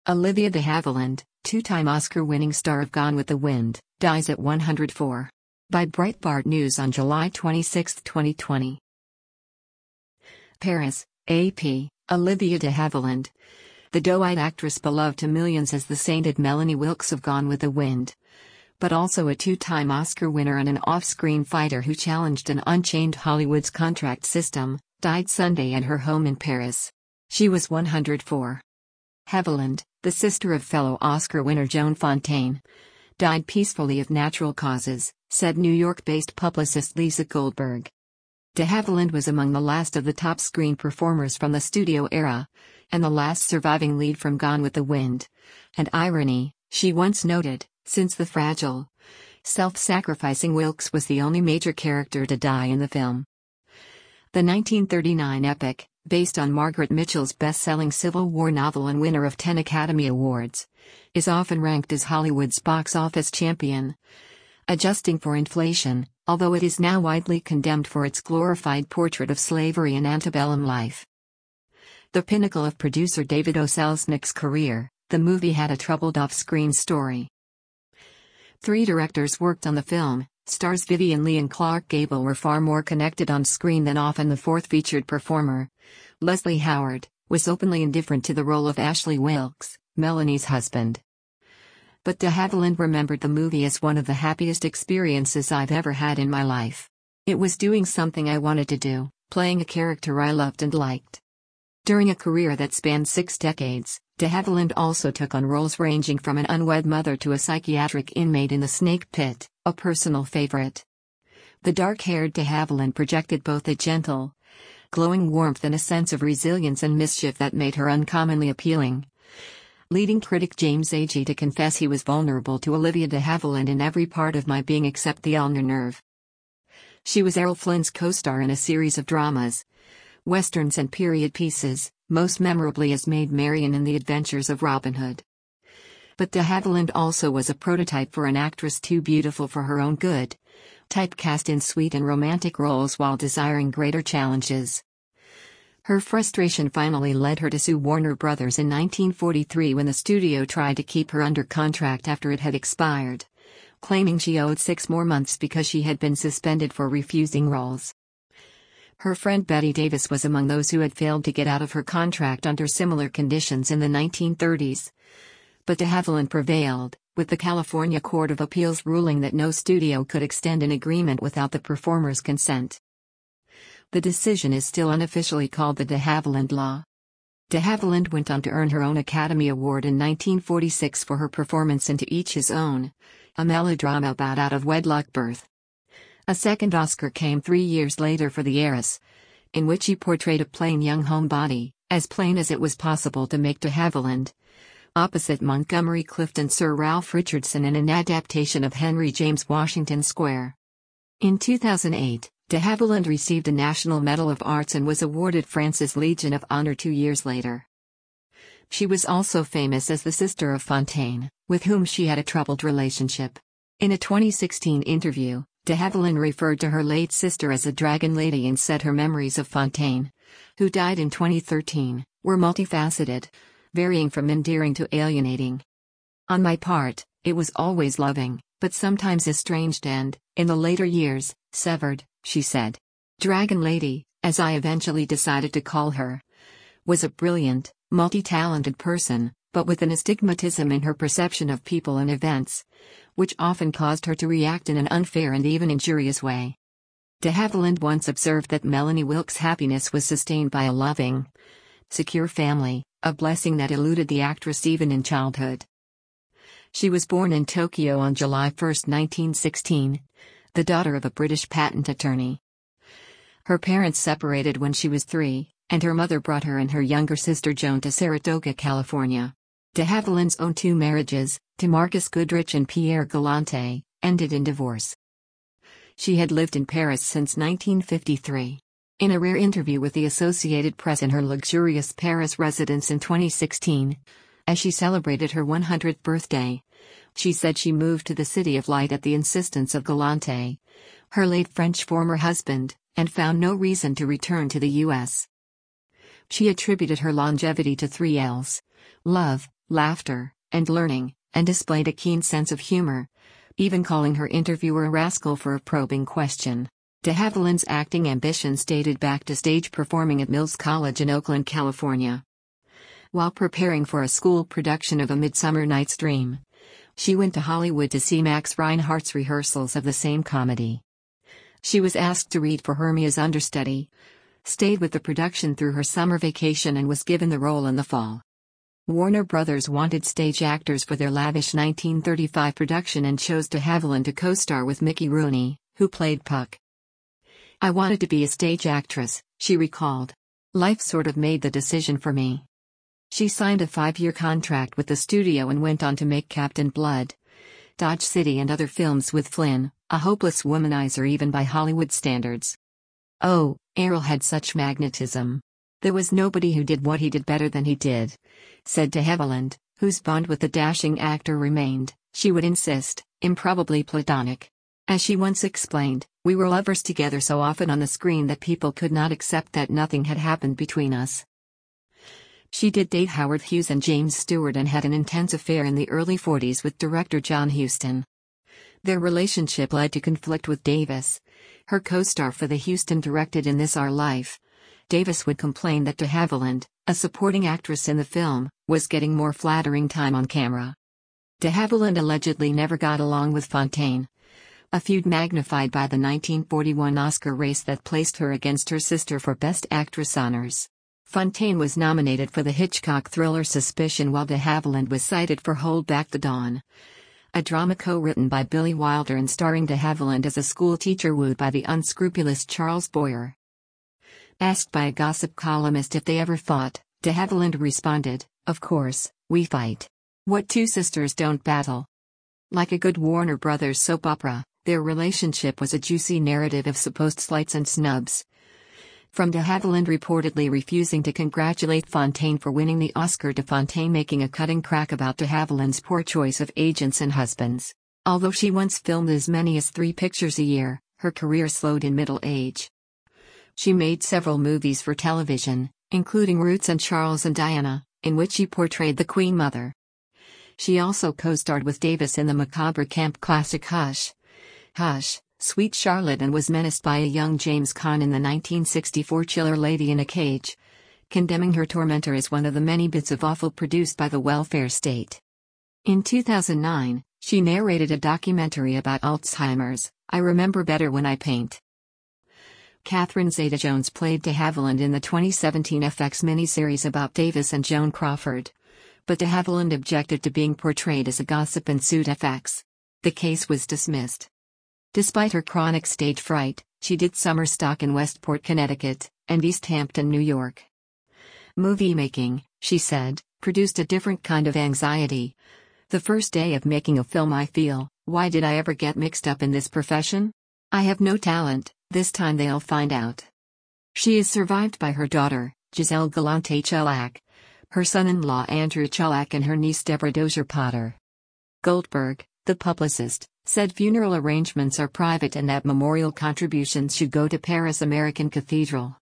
Olivia de Havilland, two-time Oscar-winning star of Gone with the Wind, dies at 104. By Breitbart News on July 26, 2020. Paris, AP, Olivia de Havilland. The doe-eyed actress beloved to millions as the sainted Melanie Wilkes of Gone with the Wind. But also a two-time Oscar winner and an off-screen fighter who challenged and unchained Hollywood's contract system, died Sunday at her home in Paris. She was 104. Havilland, the sister of fellow Oscar winner Joan Fontaine, died peacefully of natural causes, said New York-based publicist Lisa Goldberg. De Havilland was among the last of the top screen performers from the studio era, and the last surviving lead from Gone with the Wind. And irony, she once noted, since the fragile, self-sacrificing Wilkes was the only major character to die in the film. The 1939 epic, based on Margaret Mitchell's best-selling Civil War novel and winner of 10 Academy Awards, is often ranked as Hollywood's box office champion. Adjusting for inflation, although it is now widely condemned for its glorified portrait of slavery and antebellum life. The pinnacle of producer David O. Selznick's career, the movie had a troubled off-screen story. 3 directors worked on the film. Stars Vivien Leigh and Clark Gable were far more connected on screen than often the fourth featured performer. Leslie Howard was openly indifferent to the role of Ashley Wilkes, Melanie's husband. But de Havilland remembered the movie as one of the happiest experiences I've ever had in my life. It was doing something I wanted to do, playing a character I loved and liked. During a career that spanned 6 decades, de Havilland also took on roles ranging from an unwed mother to a psychiatric inmate in The Snake Pit, a personal favorite. The dark-haired de Havilland projected both a gentle, glowing warmth and a sense of resilience and mischief that made her uncommonly appealing, leading critic James Agee to confess he was vulnerable to Olivia de Havilland in every part of my being except the ulnar nerve. She was Errol Flynn's co-star in a series of dramas, westerns and period pieces, most memorably as Maid Marian in The Adventures of Robin Hood. But de Havilland also was a prototype for an actress too beautiful for her own good, typecast in sweet and romantic roles while desiring greater challenges. Her frustration finally led her to sue Warner Brothers in 1943 when the studio tried to keep her under contract after it had expired, claiming she owed 6 more months because she had been suspended for refusing roles. Her friend Bette Davis was among those who had failed to get out of her contract under similar conditions in the 1930s. But de Havilland prevailed, with the California Court of Appeals ruling that no studio could extend an agreement without the performer's consent. The decision is still unofficially called the de Havilland Law. De Havilland went on to earn her own Academy Award in 1946 for her performance in To Each His Own, a melodrama about out-of-wedlock birth. A second Oscar came 3 years later for The Heiress, in which he portrayed a plain young homebody, as plain as it was possible to make de Havilland, opposite Montgomery Clift and Sir Ralph Richardson in an adaptation of Henry James' Washington Square. In 2008, de Havilland received a National Medal of Arts and was awarded France's Legion of Honor 2 years later. She was also famous as the sister of Fontaine, with whom she had a troubled relationship. In a 2016 interview, de Havilland referred to her late sister as a dragon lady and said her memories of Fontaine, who died in 2013, were multifaceted, varying from endearing to alienating. On my part, it was always loving, but sometimes estranged and, in the later years, severed, she said. Dragon Lady, as I eventually decided to call her, was a brilliant, multi-talented person, but with an astigmatism in her perception of people and events, which often caused her to react in an unfair and even injurious way. De Havilland once observed that Melanie Wilkes' happiness was sustained by a loving, secure family, a blessing that eluded the actress even in childhood. She was born in Tokyo on July 1, 1916, the daughter of a British patent attorney. Her parents separated when she was 3, and her mother brought her and her younger sister Joan to Saratoga, California. De Havilland's own 2 marriages, to Marcus Goodrich and Pierre Galante, ended in divorce. She had lived in Paris since 1953. In a rare interview with the Associated Press in her luxurious Paris residence in 2016, as she celebrated her 100th birthday, she said she moved to the City of Light at the insistence of Galante, her late French former husband, and found no reason to return to the U.S. She attributed her longevity to 3 L's: love, laughter, and learning, and displayed a keen sense of humor, even calling her interviewer a rascal for a probing question. De Havilland's acting ambitions dated back to stage performing at Mills College in Oakland, California. While preparing for a school production of A Midsummer Night's Dream, she went to Hollywood to see Max Reinhardt's rehearsals of the same comedy. She was asked to read for Hermia's understudy, stayed with the production through her summer vacation, and was given the role in the fall. Warner Brothers wanted stage actors for their lavish 1935 production and chose de Havilland to co-star with Mickey Rooney, who played Puck. "I wanted to be a stage actress," she recalled. "Life sort of made the decision for me." She signed a 5-year contract with the studio and went on to make Captain Blood, Dodge City, and other films with Flynn, a hopeless womanizer even by Hollywood standards. "Oh, Errol had such magnetism. There was nobody who did what he did better than he did," said de Havilland, whose bond with the dashing actor remained, she would insist, improbably platonic. As she once explained, "We were lovers together so often on the screen that people could not accept that nothing had happened between us." She did date Howard Hughes and James Stewart and had an intense affair in the early 40s with director John Huston. Their relationship led to conflict with Davis, her co-star for the Huston-directed In This Our Life. Davis would complain that de Havilland, a supporting actress in the film, was getting more flattering time on camera. De Havilland allegedly never got along with Fontaine, a feud magnified by the 1941 Oscar race that placed her against her sister for Best Actress honors. Fontaine was nominated for the Hitchcock thriller Suspicion, while de Havilland was cited for Hold Back the Dawn, a drama co-written by Billy Wilder and starring de Havilland as a school teacher wooed by the unscrupulous Charles Boyer. Asked by a gossip columnist if they ever fought, de Havilland responded, "Of course, we fight. What two sisters don't battle?" Like a good Warner Brothers soap opera, their relationship was a juicy narrative of supposed slights and snubs. From de Havilland reportedly refusing to congratulate Fontaine for winning the Oscar to Fontaine making a cutting crack about de Havilland's poor choice of agents and husbands. Although she once filmed as many as 3 pictures a year, her career slowed in middle age. She made several movies for television, including Roots and Charles and Diana, in which she portrayed the Queen Mother. She also co-starred with Davis in the macabre camp classic Hush, Hush, Sweet Charlotte, and was menaced by a young James Caan in the 1964 Chiller Lady in a Cage, condemning her tormentor as one of the many bits of offal produced by the welfare state. In 2009, she narrated a documentary about Alzheimer's, I Remember Better When I Paint. Catherine Zeta-Jones played de Havilland in the 2017 FX miniseries about Davis and Joan Crawford, but de Havilland objected to being portrayed as a gossip and sued FX. The case was dismissed. Despite her chronic stage fright, she did summer stock in Westport, Connecticut, and East Hampton, New York. "Movie making," she said, "produced a different kind of anxiety. The first day of making a film I feel, why did I ever get mixed up in this profession? I have no talent, this time they'll find out." She is survived by her daughter, Giselle Galante Chelac, her son-in-law Andrew Chelac, and her niece Deborah Dozier Potter. Goldberg, the publicist, said funeral arrangements are private and that memorial contributions should go to Paris American Cathedral.